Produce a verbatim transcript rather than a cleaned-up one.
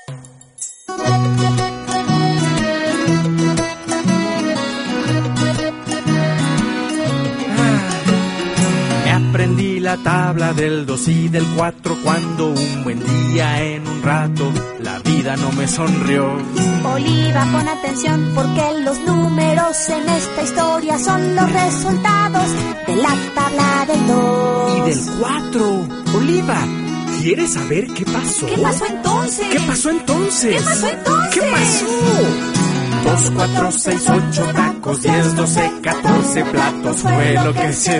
Aprendí la tabla del dos y del cuatro cuando un buen día en un rato la vida no me sonrió. Oliva, pon atención porque los números en esta historia son los resultados de la tabla del dos. Y del cuatro. Oliva, ¿quieres saber qué pasó? ¿Qué pasó entonces? ¿Qué pasó entonces? ¿Qué pasó entonces? ¿Qué pasó? Dos, cuatro, seis, ocho tacos, diez, doce, catorce platos fue lo que se